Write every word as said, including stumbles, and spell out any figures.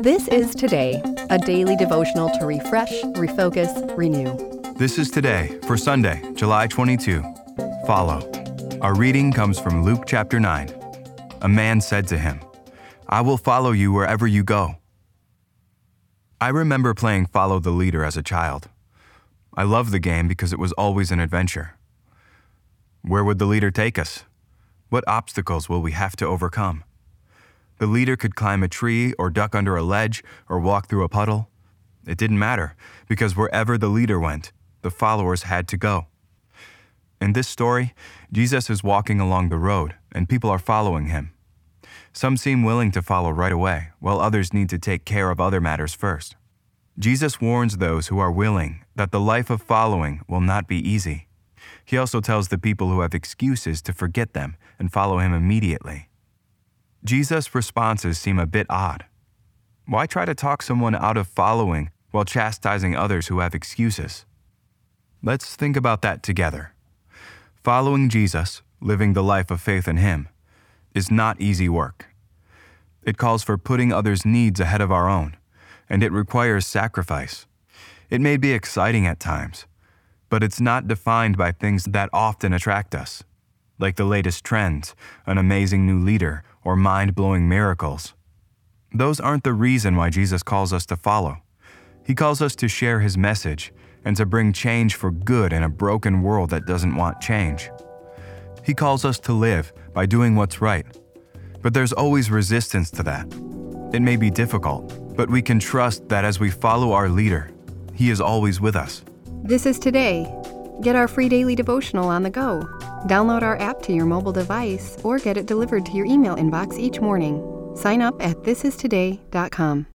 This is Today, a daily devotional to refresh, refocus, renew. This is Today for Sunday, July twenty-second. Follow. Our reading comes from Luke chapter nine. A man said to him, "I will follow you wherever you go." I remember playing Follow the Leader as a child. I loved the game because it was always an adventure. Where would the leader take us? What obstacles will we have to overcome? The leader could climb a tree or duck under a ledge or walk through a puddle. It didn't matter, because wherever the leader went, the followers had to go. In this story, Jesus is walking along the road, and people are following him. Some seem willing to follow right away, while others need to take care of other matters first. Jesus warns those who are willing that the life of following will not be easy. He also tells the people who have excuses to forget them and follow him immediately. Jesus' responses seem a bit odd. Why try to talk someone out of following while chastising others who have excuses? Let's think about that together. Following Jesus, living the life of faith in him, is not easy work. It calls for putting others' needs ahead of our own, and it requires sacrifice. It may be exciting at times, but it's not defined by things that often attract us, like the latest trends, an amazing new leader, or mind-blowing miracles. Those aren't the reason why Jesus calls us to follow. He calls us to share his message and to bring change for good in a broken world that doesn't want change. He calls us to live by doing what's right, but there's always resistance to that. It may be difficult, but we can trust that as we follow our leader, he is always with us. This is Today. Get our free daily devotional on the go. Download our app to your mobile device or get it delivered to your email inbox each morning. Sign up at this is today dot com.